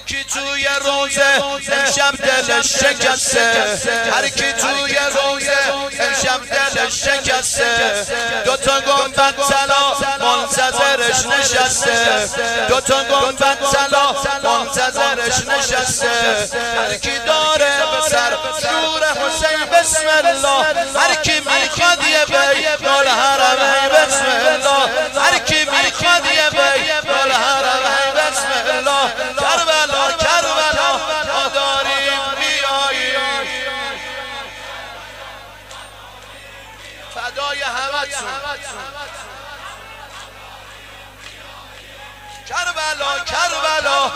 کی توی روزه امشب دلش شکسته، هر کی توی روزه امشب دلش شکسته. دوتا گنبد طلا منتظرش نشسته، دوتا گنبد طلا منتظرش نشسته. هر کی داره به سر نور حسین بسم الله، هر کی میخواد یه بیت دل حرمین بسم الله، هر کی میخواد یه بیت دل حرمین بسم الله. کربلا کربلا ما داریم بیاییم، فدای همتون. کربلا کربلا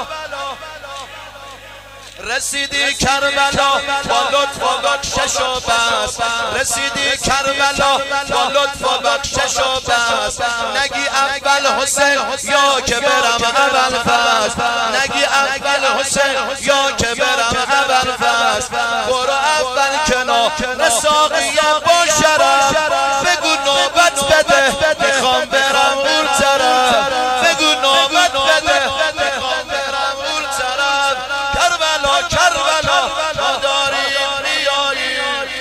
رسیدی کربلا با لطف و بخشش و بس، رسیدی کربلا با لطف و بخشش و بس. نگی اول حسین یا که برم اول فصل، نگی اول حسین یا که برم اول فصل. برو اول کنار رساقیه با شرف، بگو نوبت بده میخوام برم اون طرف، بگو نوبت بده میخوام برم اون طرف. کربلا کربلا ما داریم بیاییم،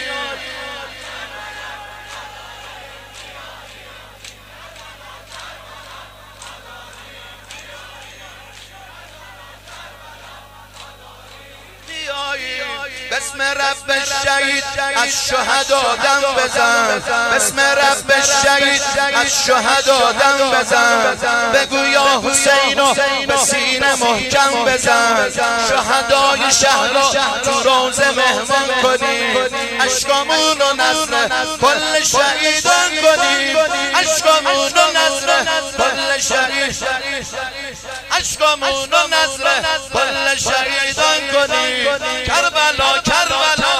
بسم رب الشهید از شهدا دم بزن، بسم رب الشهید از شهدا دم بزن. بگو یا حسینو به سینه محکم بزن، شهدای شهر رو تو روزه مهمان کنی، اشکامون و نذر کل شهیدان کنی، اشکامون و نذر کل شهید، اشکامون و نذر کل شهیدان کنی. کربلا کربلا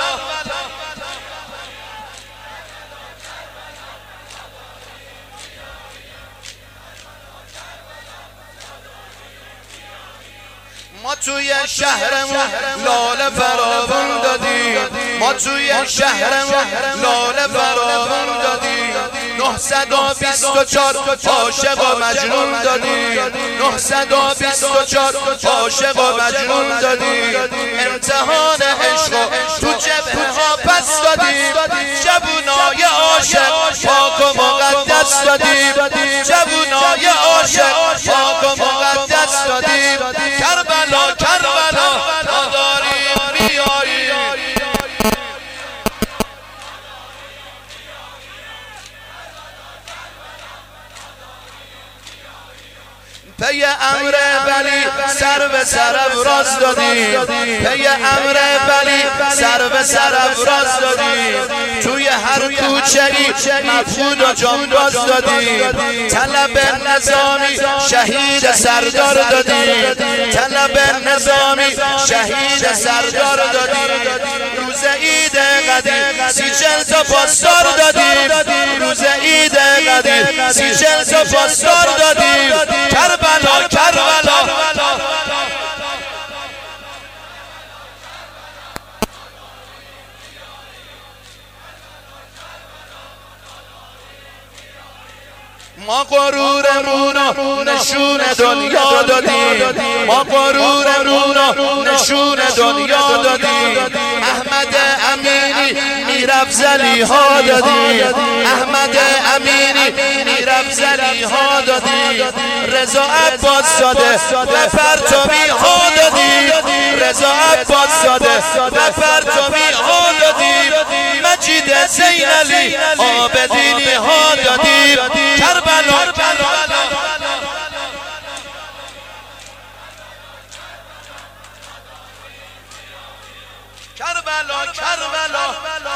ما توی شهرمون لاله فراوون دادیم، ما توی شهرمون لاله فراوون دادیم. 924 عاشق و مجنون دادیم، 924 عاشق و مجنون دادیم. امتحان عشق تو جبهه ها پس دادیم، جوونای عاشق پاک و مقدس دادیم، جوونای عاشق پاک و مقدس دادیم. کربلا کربلا ما داریم بیاییم، پی امر ولی سر به سر افراز دادیم، پی امر ولی سر به سر افراز دادیم. توی هر کوچه‌ای مفقود و جانباز دادیم، طلب نظامی شهید سردار دادیم، طلب نظامی شهید سردار دادیم. روز عید قدیر 30 تا پاسدار دادیم، روز عید قدیر 30 تا پاسدار دادیم. کربلا کربلا ما غرورمون رو نشون دنیا دادیم، ما غرورمون رو نشون دنیا دادیم. احمد امینی میرافزلی ها دادیم، احمد امینی میرافزلی ها دادیم. رضا عباس زاده و پرتوی ها دادیم، رضا عباس زاده و پرتوی ها دادیم. مجید زین علی عابدینی ها دادیم. کربلا کربلا کربلا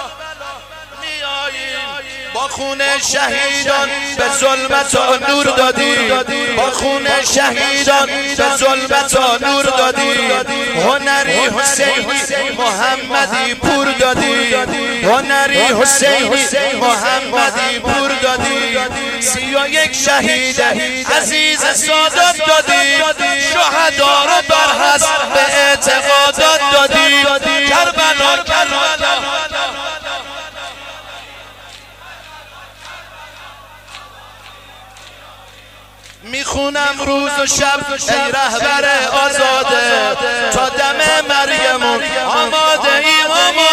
میاییم، با خون شهیدان به ظلمت و نور دادیم، با خون شهیدان به ظلمت و نور دادیم. هنری حسینی محمدی پور دادیم، هنری حسینی محمدی پور دادیم. 31 شهید عزیز سادات دادیم، شهدا رو برحسب به اعتقادات دادیم. کربلا کربلا میخونم روز و شب ای رهبر آزاده تا دم مریم آماده ایم